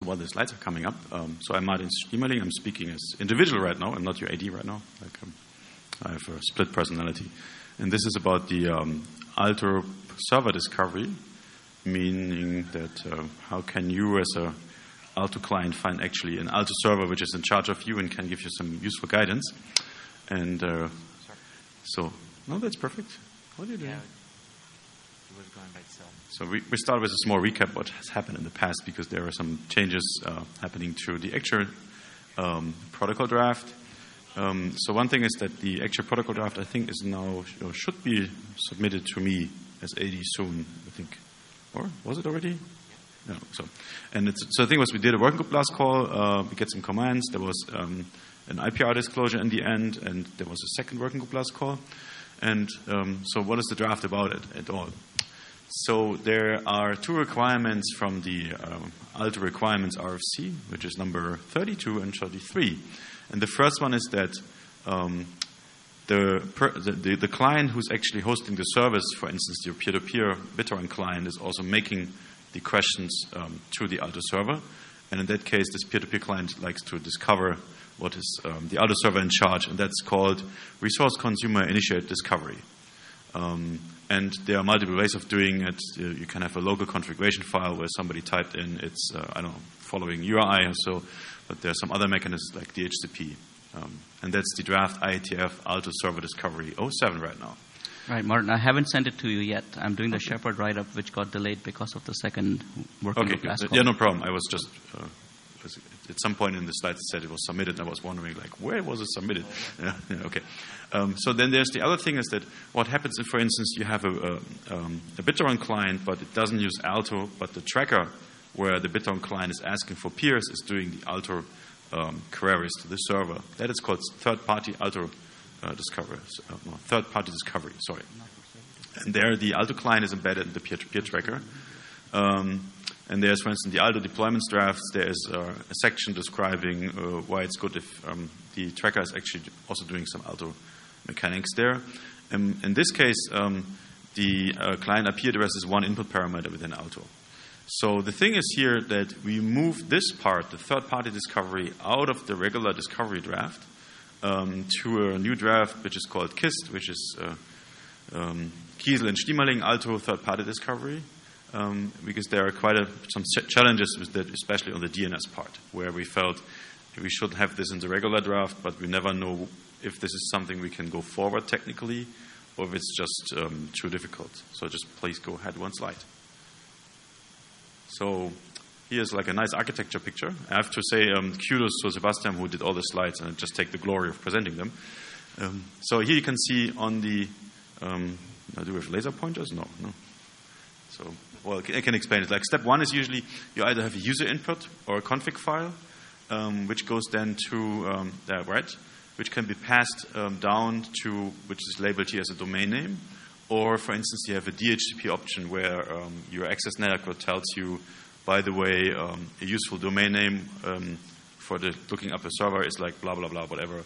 while the slides are coming up. So I'm Martin Stiemerling. I'm speaking as individual right now. I'm not your AD right now. I have a split personality. And this is about the Alto server discovery, meaning that how can you as a Alto client find actually an Alto server which is in charge of you and can give you some useful guidance. And so, no, that's perfect. What are you doing? Yeah, it was going by itself. So we start with a small recap what has happened in the past, because there are some changes happening to the actual protocol draft. So one thing is that the actual protocol draft, I think, is now, or should be submitted to me as AD soon, I think. Or was it already? No. So the thing was, we did a working group last call. We get some commands. There was an IPR disclosure in the end, and there was a second working group last call. And so what is the draft about it at all? So there are two requirements from the Alto requirements RFC, which is number 32 and 33. And the first one is that the client who's actually hosting the service, for instance, your peer-to-peer BitTorrent client, is also making the questions to the Alto server. And in that case, this peer-to-peer client likes to discover what is the Alto server in charge, and that's called Resource Consumer Initiate Discovery. And there are multiple ways of doing it. You can have a local configuration file where somebody typed in its, following URI or so, but there are some other mechanisms like DHCP. And that's the draft IETF Alto Server Discovery 07 right now. Right, Martin, I haven't sent it to you yet. I'm doing the Shepherd write-up, which got delayed because of the second working group last call. Yeah, no problem. I was just... at some point in the slides it said it was submitted, and I was wondering, where was it submitted? Yeah, okay. So then there's the other thing is that what happens if, for instance, you have a BitTorrent client, but it doesn't use Alto, but the tracker where the BitTorrent client is asking for peers is doing the Alto queries to the server. That is called third-party Alto discovery. Third-party discovery, sorry. And there the Alto client is embedded in the peer-to-peer tracker. And there's, for instance, the Alto deployments drafts. There is a section describing why it's good if the tracker is actually also doing some Alto mechanics there. In this case, the client IP address is one input parameter within Alto. So the thing is here that we move this part, the third-party discovery, out of the regular discovery draft to a new draft which is called KIST, which is Kiesel and Stiemerling Alto third-party discovery. Because there are quite some challenges with that, especially on the DNS part, where we felt we should have this in the regular draft, but we never know if this is something we can go forward technically, or if it's just too difficult. So just please go ahead one slide. So here's a nice architecture picture. I have to say kudos to Sebastian, who did all the slides, and just take the glory of presenting them. So here you can see on the, do we have laser pointers? No. So, well, I can explain it. Step one is usually you either have a user input or a config file, which goes then to which can be passed down to, which is labeled here as a domain name. Or, for instance, you have a DHCP option where your access network tells you, by the way, a useful domain name for looking up a server is like blah, blah, blah, whatever,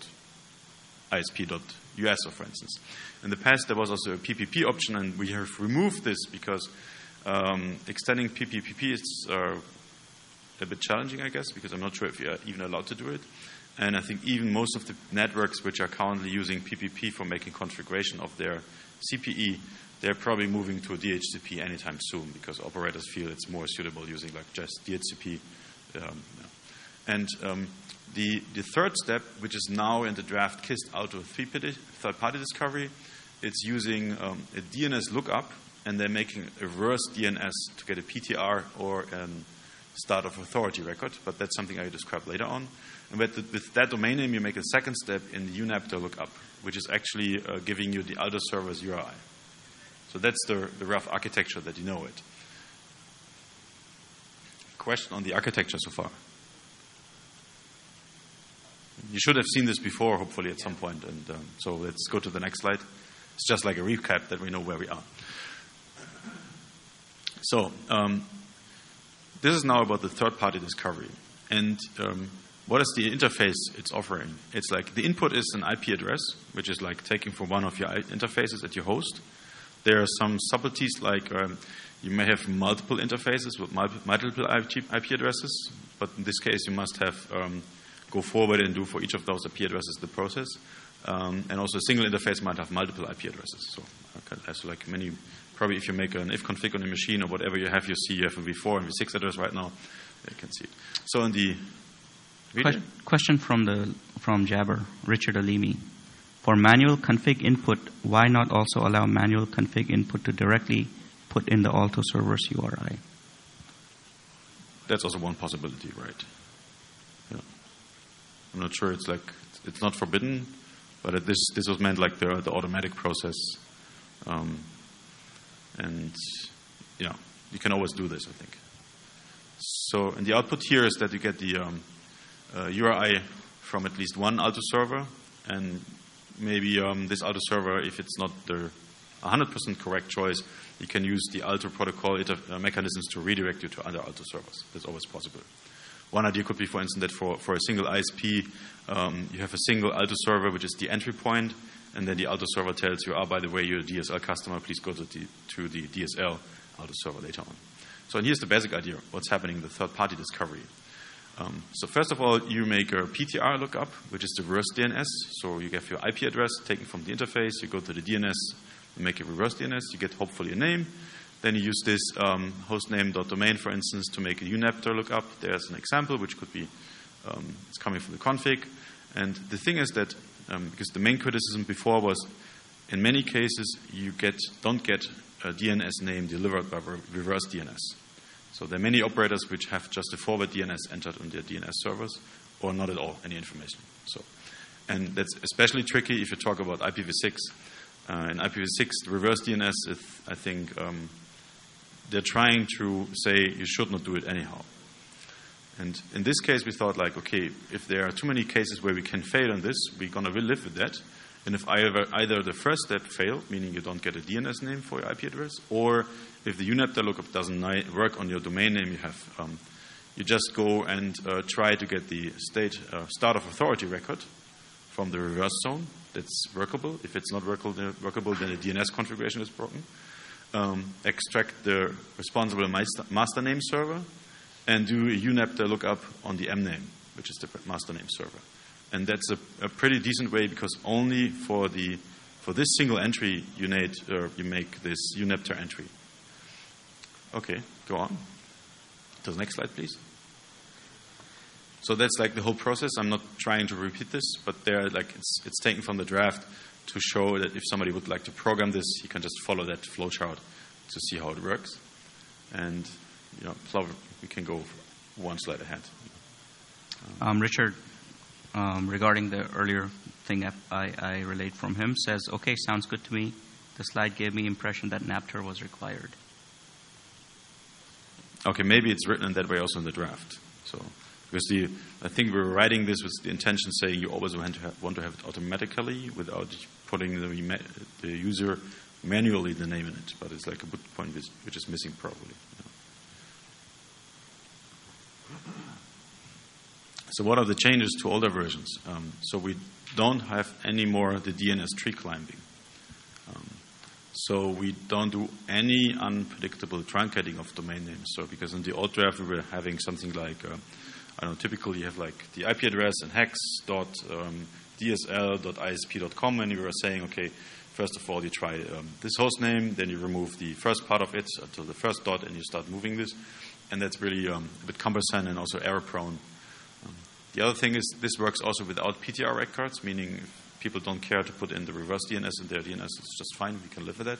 .isp.us, for instance. In the past, there was also a PPP option, and we have removed this because extending PPP is a bit challenging, I guess, because I'm not sure if you're even allowed to do it. And I think even most of the networks which are currently using PPP for making configuration of their CPE, they're probably moving to a DHCP anytime soon, because operators feel it's more suitable using just DHCP. And the third step, which is now in the draft KIST Alto third-party discovery, it's using a DNS lookup, and they're making a reverse DNS to get a PTR or a start of authority record, but that's something I will describe later on. And with that domain name, you make a second step in the UNAPTOR lookup, which is actually giving you the Alto server's URI. So that's the rough architecture that you know it. Question on the architecture so far? You should have seen this before, hopefully, at some point. And so let's go to the next slide. It's just like a recap that we know where we are. So this is now about the third-party discovery. And what is the interface it's offering? It's like the input is an IP address, which is like taking from one of your interfaces that you host. There are some subtleties like You may have multiple interfaces with multiple IP addresses, but in this case, you must have go forward and do for each of those IP addresses the process. And also, a single interface might have multiple IP addresses. So, like many, probably if you make an if config on a machine or whatever you have, you see you have a v4 and v6 address right now. You can see it. So, in the video? Question from Jabber, Richard Alimi. For manual config input, why not also allow manual config input to directly put in the Alto server's URI? That's also one possibility, right? Yeah. I'm not sure. It's not forbidden, but this was meant like the automatic process, and you can always do this, I think. So, and the output here is that you get the URI from at least one Alto server, and maybe this Alto server, if it's not the 100% correct choice, you can use the Alto protocol mechanisms to redirect you to other Alto servers. That's always possible. One idea could be, for instance, that for a single ISP, you have a single Alto server, which is the entry point, and then the Alto server tells you, by the way, you're a DSL customer, please go to the DSL Alto server later on. So here's the basic idea, what's happening in the third-party discovery. So first of all, you make a PTR lookup, which is the reverse DNS. So you have your IP address taken from the interface. You go to the DNS and make a reverse DNS. You get hopefully a name. Then you use this hostname.domain, for instance, to make a UNAPTR lookup. There's an example, which could be it's coming from the config. And the thing is that because the main criticism before was, in many cases, you don't get a DNS name delivered by reverse DNS. So there are many operators which have just a forward DNS entered on their DNS servers, or not at all any information. And that's especially tricky if you talk about IPv6. In IPv6, the reverse DNS is, I think, they're trying to say you should not do it anyhow. And in this case, we thought, like, okay, if there are too many cases where we can fail on this, we're going to live with that. And if either the first step failed, meaning you don't get a DNS name for your IP address, or if the UNAPTR lookup doesn't work on your domain name, you have you just go and try to get the start of authority record from the reverse zone. That's workable. If it's not workable, then the DNS configuration is broken. Extract the responsible master name server, and do a UNAPTR lookup on the mname, which is the master name server. And that's a pretty decent way, because only for this single entry you make this UNAPTR entry. Okay, go on to the next slide, please. So that's like the whole process. I'm not trying to repeat this, but it's taken from the draft to show that if somebody would like to program this, you can just follow that flowchart to see how it works. And we can go one slide ahead. Richard, regarding the earlier thing I relayed from him, says, okay, sounds good to me. The slide gave me impression that NAPTR was required. Okay, maybe it's written in that way also in the draft. So, because I think we're writing this with the intention saying you always want to have it automatically without putting the user manually the name in it. But it's like a good point which is missing probably. So what are the changes to older versions? So we don't have any more the DNS tree climbing. So we don't do any unpredictable truncating of domain names. So because in the old draft we were having something like, typically you have like the IP address and hex.dsl.isp.com, and you were saying, okay, first of all you try this host name, then you remove the first part of it until the first dot, and you start moving this. And that's really a bit cumbersome and also error prone. The other thing is this works also without PTR records, meaning if people don't care to put in the reverse DNS in their DNS, it's just fine. We can live with that.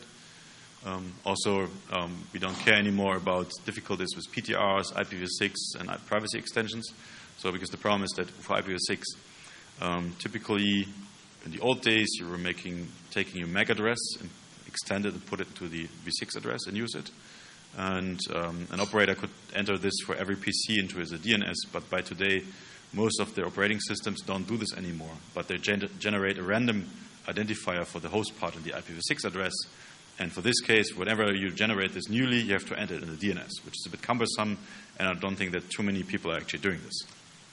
We don't care anymore about difficulties with PTRs, IPv6, and privacy extensions. So because the problem is that for IPv6, typically in the old days you were taking your MAC address and extend it and put it into the v6 address and use it. And an operator could enter this for every PC into as a DNS, but by today, most of the operating systems don't do this anymore, but they generate a random identifier for the host part in the IPv6 address. And for this case, whenever you generate this newly, you have to enter it in the DNS, which is a bit cumbersome, and I don't think that too many people are actually doing this.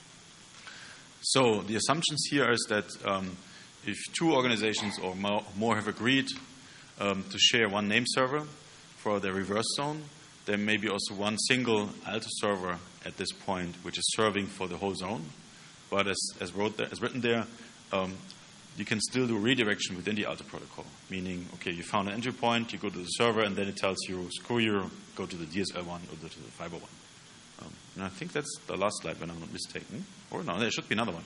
So the assumptions here is that if two organizations or more have agreed to share one name server for their reverse zone, there may be also one single Alto server at this point which is serving for the whole zone. But as written there, you can still do redirection within the Alto protocol, meaning, okay, you found an entry point, you go to the server, and then it tells you, screw you, go to the DSL one or go to the fiber one. And I think that's the last slide, when I'm not mistaken. Or no, there should be another one.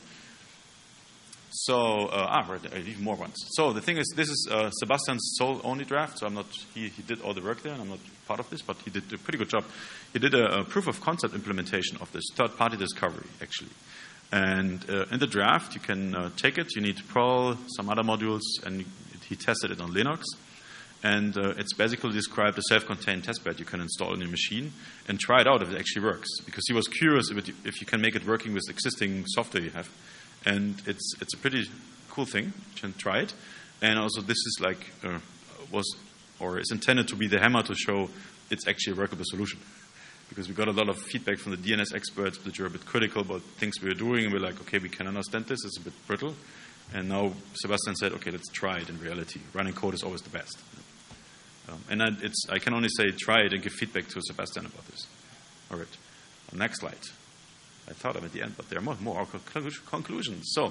So, right, there are even more ones. So the thing is, this is Sebastian's sole only draft, so I'm not, he did all the work there, and I'm not part of this, but he did a pretty good job. He did a proof of concept implementation of this third-party discovery, actually. And in the draft, you can take it. You need Perl, some other modules, and he tested it on Linux. And it's basically described a self-contained testbed you can install in your machine and try it out if it actually works. Because he was curious if you can make it working with existing software you have. And it's a pretty cool thing. You can try it. And also, this is like is intended to be the hammer to show it's actually a workable solution. Because we got a lot of feedback from the DNS experts that were a bit critical about things we were doing, and we're like, okay, we can understand this, it's a bit brittle. And now Sebastian said, okay, let's try it in reality. Running code is always the best. I can only say try it and give feedback to Sebastian about this. All right, next slide. I thought I'm at the end, but there are more conclusions. So,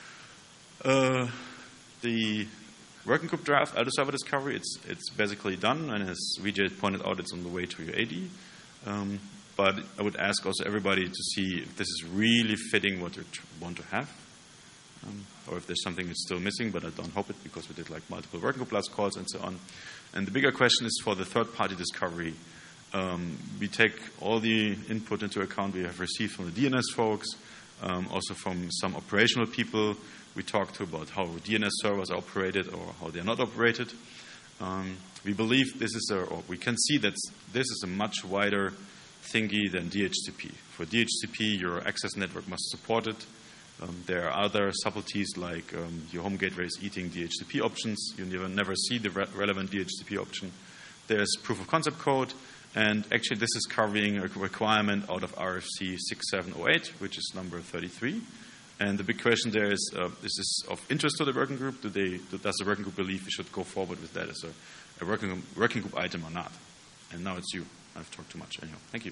the working group draft, Alto server discovery, it's basically done, and as Vijay pointed out, it's on the way to your AD. But I would ask also everybody to see if this is really fitting what you want to have, or if there's something that's still missing, but I don't hope it, because we did like multiple working group last calls and so on. And the bigger question is for the third-party discovery. We take all the input into account we have received from the DNS folks, also from some operational people we talked to about how DNS servers are operated or how they're not operated. We believe we can see that this is a much wider thingy than DHCP. For DHCP, your access network must support it. There are other subtleties like your home gateway is eating DHCP options. You never see the relevant DHCP option. There's proof of concept code, and actually this is covering a requirement out of RFC 6708, which is number 33. And the big question there is this of interest to the working group? Does the working group believe we should go forward with that as a working group item or not? And now it's you. I've talked too much. Anyhow, thank you.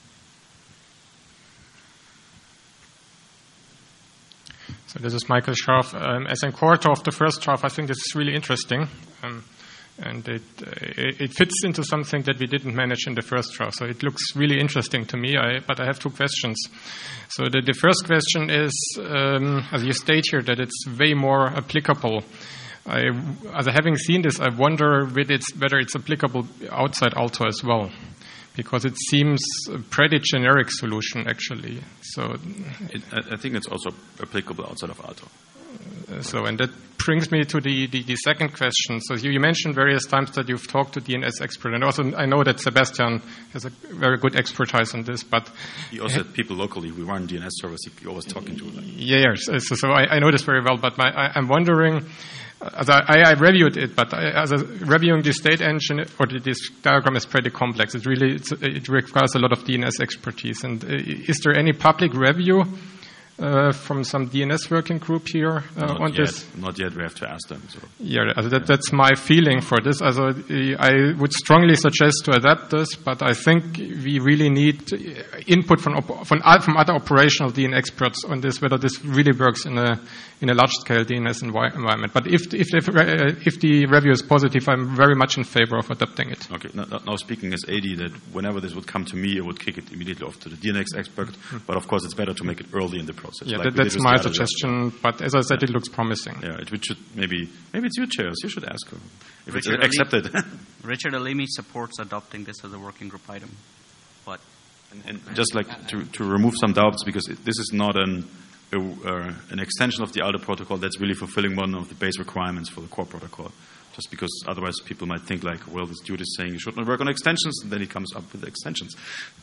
So this is Michael Scharf. As a co-author of the first draft, I think this is really interesting. And it fits into something that we didn't manage in the first draft. So it looks really interesting to me, but I have two questions. So the first question is, as you state here, that it's way more applicable. Having seen this, I wonder whether it's applicable outside Alto as well, because it seems a pretty generic solution, actually. So I think it's also applicable outside of Alto. And that brings me to the second question. So you mentioned various times that you've talked to DNS experts, and also I know that Sebastian has a very good expertise on this. But he also had people locally who run DNS servers he always talking to. Yes, so I know this very well. But I'm wondering, as I reviewed it, but reviewing the state engine or this diagram is pretty complex. It requires a lot of DNS expertise. And is there any public review from some DNS working group here on this? Not yet. We have to ask them. So. Yeah, that's my feeling for this. I would strongly suggest to adapt this, but I think we really need input from other operational DNS experts on this, whether this really works in a large-scale DNS environment. But if the review is positive, I'm very much in favor of adopting it. Okay. Now speaking as AD, that whenever this would come to me, I would kick it immediately off to the DNS expert. But of course, it's better to make it early in the process. Yeah, that's my suggestion. But as I said, it looks promising. Yeah, it should maybe it's your chairs. You should ask her if it's accepted. Richard Alimi supports adopting this as a working group item, but and just like to remove some doubts, because this is not an extension of the Alto protocol that's really fulfilling one of the base requirements for the core protocol. Just because otherwise people might think like, well, this dude is saying you should not work on extensions, and then he comes up with the extensions.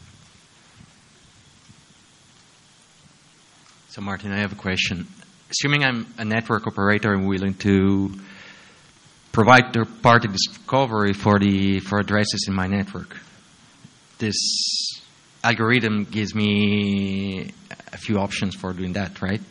So, Martin, I have a question. Assuming I'm a network operator and willing to provide third-party discovery for addresses in my network, this algorithm gives me a few options for doing that, right?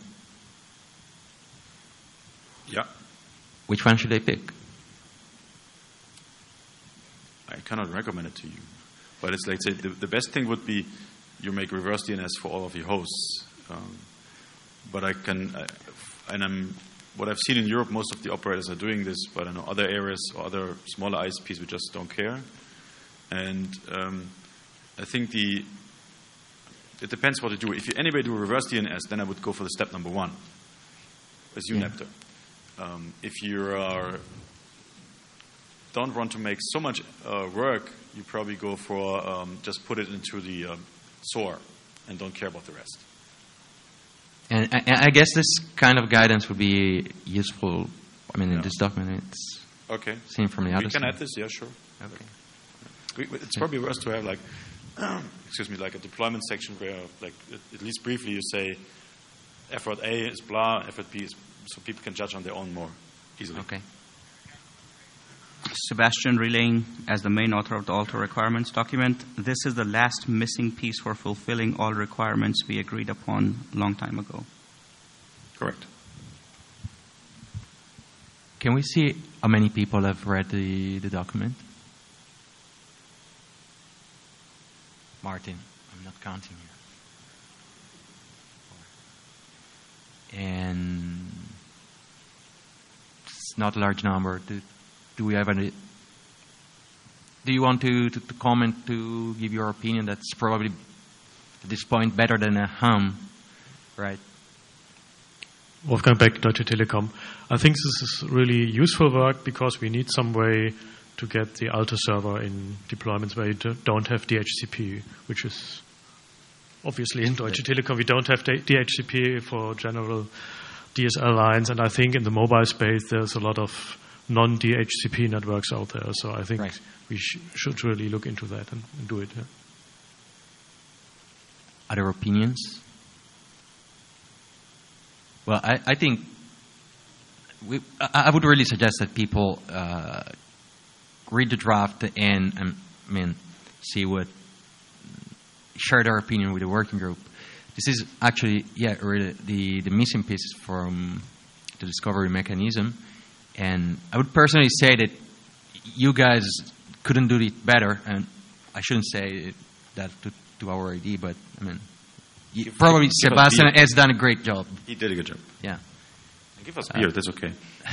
Yeah. Which one should I pick? I cannot recommend it to you. But it's like, say, the best thing would be you make reverse DNS for all of your hosts. But what I've seen in Europe, most of the operators are doing this, but I know other areas or other smaller ISPs, we just don't care. And I think it depends what you do. If you anyway do reverse DNS, then I would go for the step number 1, as UNAPTR. If you don't want to make so much work, you probably go for just put it into the SOAR and don't care about the rest. And I guess this kind of guidance would be useful. I mean, in this document, it's seen from the other side. We can add this, yeah, sure. Okay. It's probably worth to have like a deployment section where, like, at least briefly, you say effort A is blah, effort B is, so people can judge on their own more easily. Okay. Sebastian relaying as the main author of the alter requirements document. This is the last missing piece for fulfilling all requirements we agreed upon a long time ago. Correct. Can we see how many people have read the document? Martin, I'm not counting here. And it's not a large number. Do we have any? Do you want to comment, to give your opinion? That's probably at this point better than a hum, right? Wolfgang Beck, Deutsche Telekom. I think this is really useful work because we need some way to get the Alter server in deployments where you don't have DHCP, which is obviously in Deutsche Telekom we don't have DHCP for general DSL lines, and I think in the mobile space there's a lot of non-DHCP networks out there, so I think we should really look into that and do it. Yeah. Other opinions? Well, I think I would really suggest that people read the draft and share their opinion with the working group. This is actually really the missing pieces from the discovery mechanism. And I would personally say that you guys couldn't do it better, and I shouldn't say that to our ID, but I mean, probably Sebastian has done a great job. He did a good job. Yeah. And give us beer, that's okay.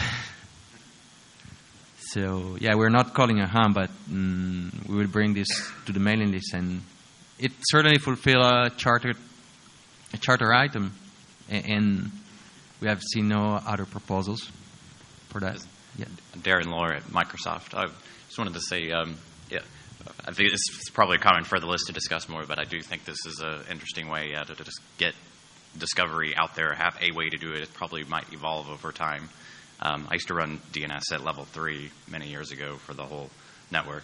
So, we're not calling a hum, but we will bring this to the mailing list, and it certainly fulfill a charter item, and we have seen no other proposals for that. Darren Lohr at Microsoft. I just wanted to say, I think it's probably a comment for the list to discuss more, but I do think this is an interesting way to just get discovery out there, have a way to do it. It probably might evolve over time. I used to run DNS at level 3 many years ago for the whole network.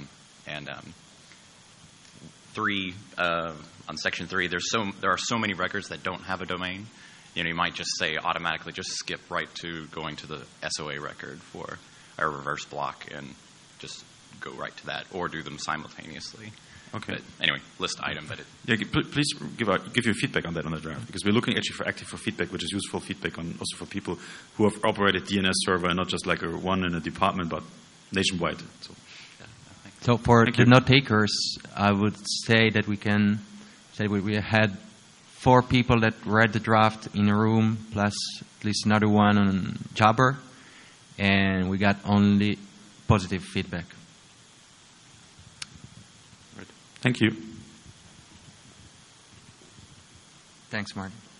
On section 3, there are so many records that don't have a domain. You might just say automatically just skip right to going to the SOA record for a reverse block and just go right to that, or do them simultaneously. Okay. But anyway, list item. But please give your feedback on that on the draft, because we're looking actually for active feedback, which is useful feedback also for people who have operated DNS server and not just like one in a department, but nationwide. So for the note takers, I would say that we can say we had 4 people that read the draft in a room, plus at least another one on Jabber, and we got only positive feedback. Right. Thank you. Thanks, Martin.